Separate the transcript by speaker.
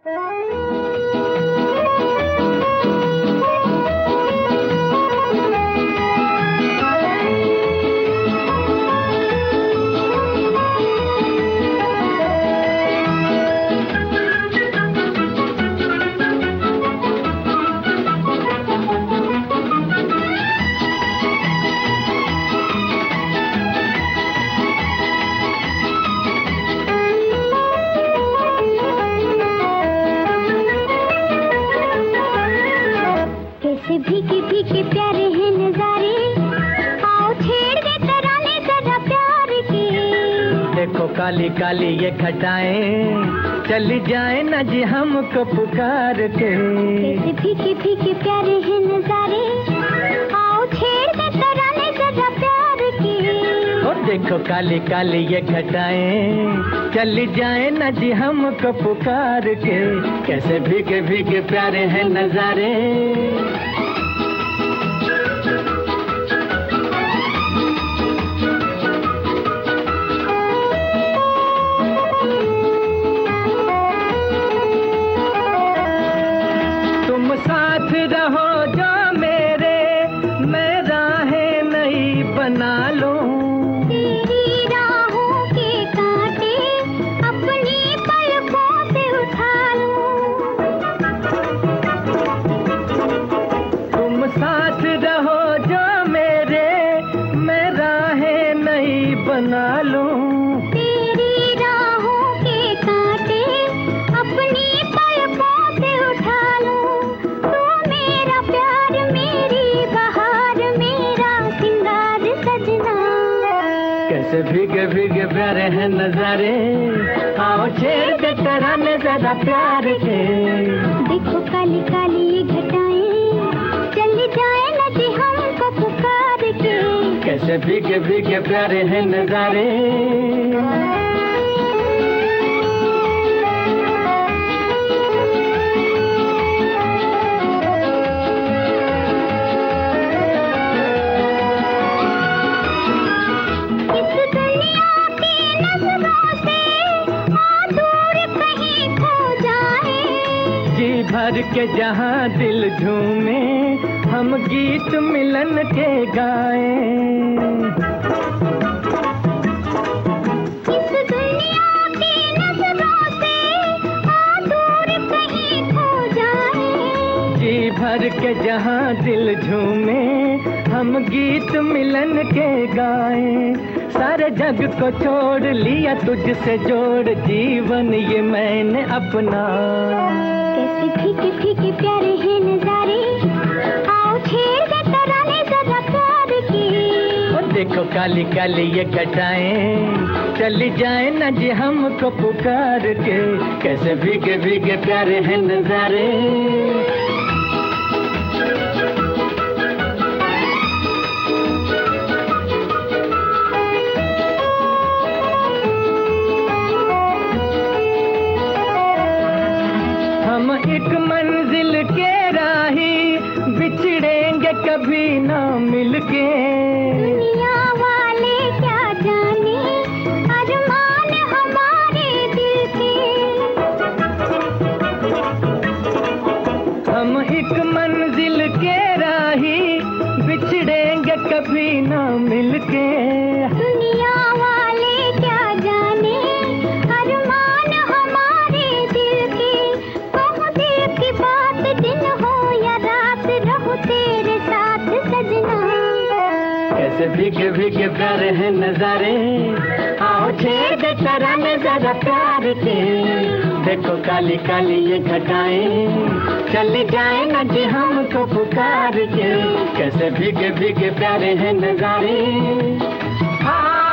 Speaker 1: भीगे भीगे प्यारे हैं नजारे, आओ छेड़ दे तराने जरा प्यार के।
Speaker 2: देखो काली काली ये घटाएं, चली जाए न जी हमको पुकार के।
Speaker 1: कैसे भीगे भीगे प्यारे हैं नजारे, आओ छेड़ दे तराने जरा प्यार के।
Speaker 2: ओ देखो काली काली ये घटाएं, चली जाए न जी हमको पुकार के। कैसे भीगे भीगे प्यारे हैं नजारे। साथ रहो जो मेरे, मैं राहें नहीं बना लूं।
Speaker 1: तेरी राहों के कांटे अपनी पलकों से उठा लूं।
Speaker 2: तुम साथ रहो जो मेरे, मैं राहें नहीं बना लूं।
Speaker 1: तेरी राहों के कांटे अपनी पलकों से उठा लूं।
Speaker 2: कैसे भीगे भीगे प्यारे हैं नजारे, आओ छेड़ दे तराने जरा प्यार के।
Speaker 1: देखो काली काली ये घटाएं, चली जाए न जी हमको पुकार के।
Speaker 2: कैसे भीगे भीगे प्यारे हैं नजारे। भर के जहाँ दिल झूमे, हम गीत मिलन के गाएं।
Speaker 1: इस दुनिया की नजरों से दूर कहीं खो जाए।
Speaker 2: जी भर के जहाँ दिल झूमे, हम गीत मिलन के गाएं। सारे जग को छोड़ लिया तुझसे जोड़, जीवन ये मैंने अपना।
Speaker 1: कैसे फीके फीके प्यारे हैं नजारे, आओ छेड़ दे तराने जरा प्यार के।
Speaker 2: और देखो काली काली ये घटाएं, चली जाए न जी हमको पुकार के। कैसे भीगे भीगे प्यारे हैं नजारे। हम एक मंजिल के राही, बिछड़ेंगे कभी ना मिलके।
Speaker 1: दुनिया वाले क्या जाने अरमान हमारे दिल के।
Speaker 2: हम एक मंजिल के राही, बिछड़ेंगे कभी ना मिलके।
Speaker 1: दुनिया वाले क्या जाने अरमान हमारे दिल के। कहूँ दिल की बात, दिन हो या रात, रहूं तेरे साथ सजना।
Speaker 2: कैसे भीगे भीगे प्यारे हैं नजारे, आओ छेड़ दे तराने जरा प्यार के। देखो काली काली ये घटाएं, चली जाए न जी हमको पुकार के। कैसे भीगे भीगे प्यारे हैं नजारे।